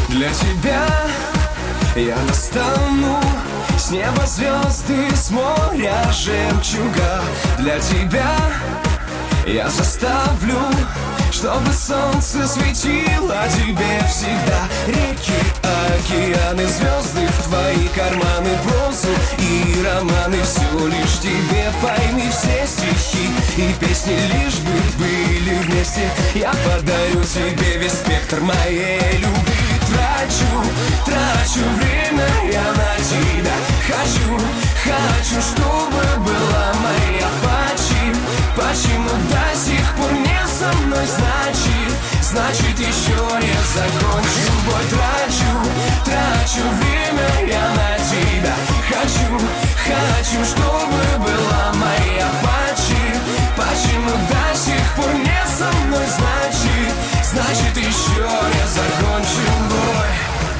Для тебя я достану с неба звезды, с моря жемчуга. Для тебя я заставлю, чтобы солнце светило тебе всегда. Реки, океаны, звезды в твои карманы, прозу и романы, все лишь тебе, пойми все стихи и песни, лишь бы были вместе. Я подарю тебе весь спектр моей любви. Трачу время я на тебя. Хочу, чтобы была моя. Почему до сих пор не со мной? Значит еще не закончен бой. Трачу время я на тебя. Хочу, чтобы была моя. Почему до сих пор не со мной? Значит еще не закончен бой.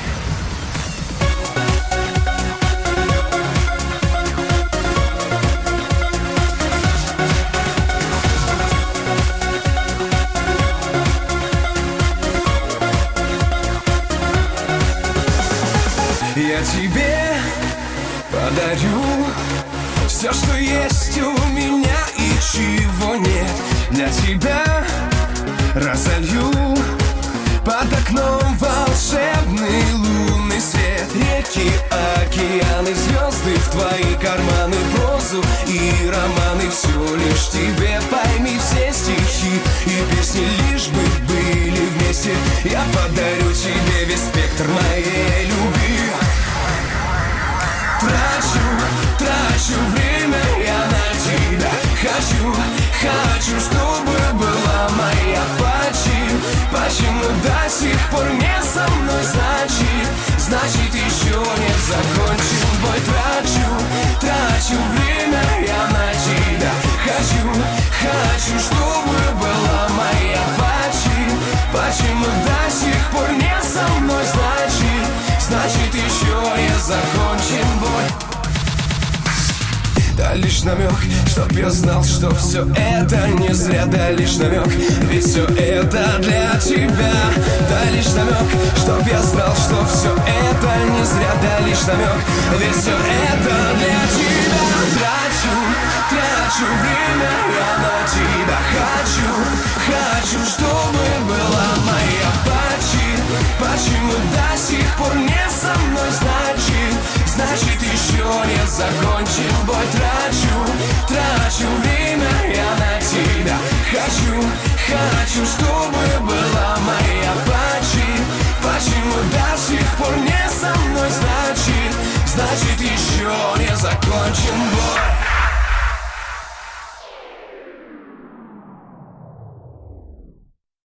Я тебе подарю все, что есть у меня и чего нет. Для тебя разолью под окном волшебный лунный свет. Реки, океаны, звезды в твои карманы, прозу и романы, все лишь тебе, пойми все стихи и песни, лишь бы были вместе. Я подарю тебе весь спектр моей любви. Трачу время я на тебя. Хочу, чтобы была моя. Почему до сих пор не со мной? Значит еще не закончен бой. Трачу время я на тебя. Хочу, чтобы была моя. Почему до сих пор не со мной? Значит еще не закончен бой. Да лишь намек, чтоб я знал, что все это не зря. Да лишь намек, ведь все это для тебя. Да лишь намек, чтоб я знал, что все это не зря. Да лишь намек, ведь все это для тебя. Трачу время я на тебя. Хочу, чтобы была моя. Почему до сих пор не со мной? Значит еще не закончен бой. Трачу время я на тебя. Хочу, чтобы была моя. Почему до сих пор не со мной? Значит еще не закончен бой.